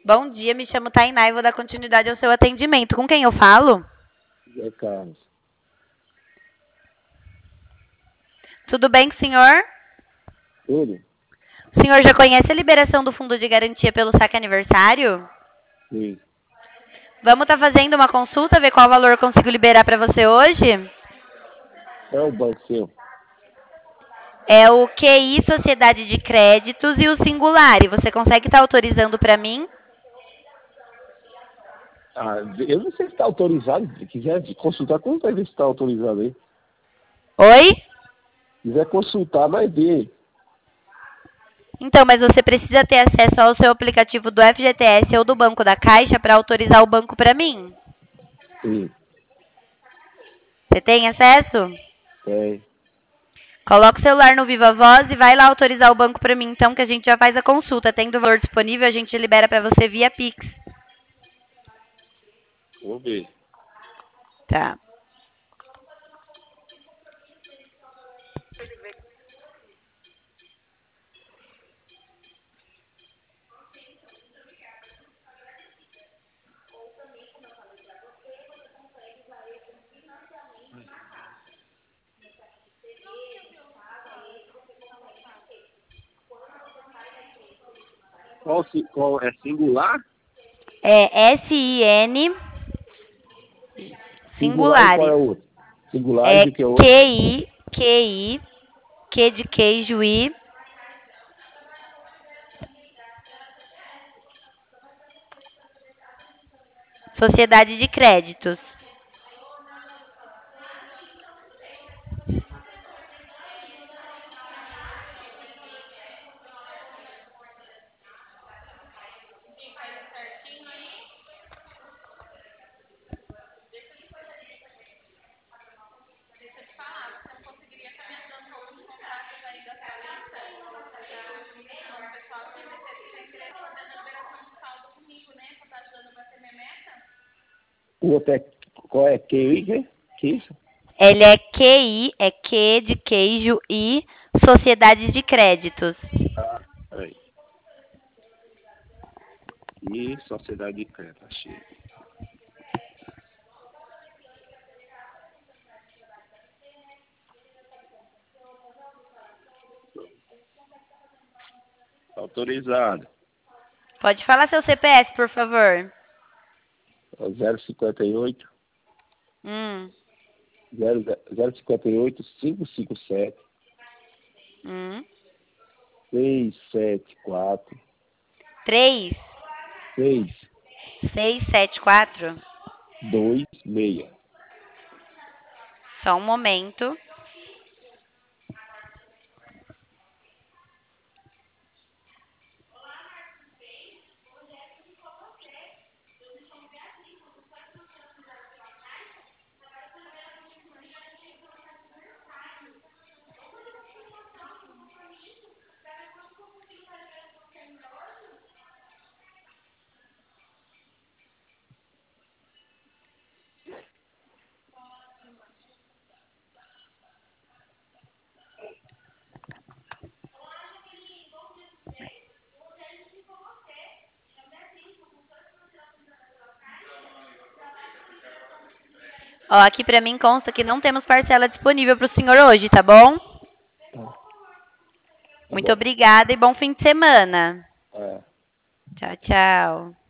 Bom dia, me chamo Tainá e vou dar continuidade ao seu atendimento. Com quem eu falo? É Carlos. Tudo bem com o senhor? Tudo? O senhor já conhece a liberação do fundo de garantia pelo saque aniversário? Sim. Vamos estar fazendo uma consulta, ver qual valor eu consigo liberar para você hoje? É o banco seu. É o QI Sociedade de Créditos e o Singular. E você consegue estar autorizando para mim? Ah, eu não sei se está autorizado. Se quiser consultar, como vai ver se está autorizado aí? Oi? Se quiser consultar, vai ver. Então, mas você precisa ter acesso ao seu aplicativo do FGTS ou do Banco da Caixa para autorizar o banco para mim. Sim. Você tem acesso? Tem. Coloca o celular no Viva Voz e vai lá autorizar o banco para mim, então, que a gente já faz a consulta. Tendo o valor disponível, a gente libera para você via Pix. Vou ver. Tá. Qual é singular? É S-I-N Singular e qual é Singulares. o outro? Singulares É e que é o outro? QI, QI, Q de queijo I, Sociedade de Créditos. O outro é. Qual é? QI? Que isso? Ele é QI, é Q de queijo I, Sociedade de Créditos. Ah, peraí. E Sociedade de Crédito, achei. Autorizado. Pode falar seu CPF, por favor. 058 Hum, 058 557 hum. 674 3, 6 6, 7, 4. 26. Só um momento. Ó, aqui pra mim consta que não temos parcela disponível pro senhor hoje, tá bom? Tá, tá Muito bom. obrigada e bom fim de semana. É. Tchau, tchau.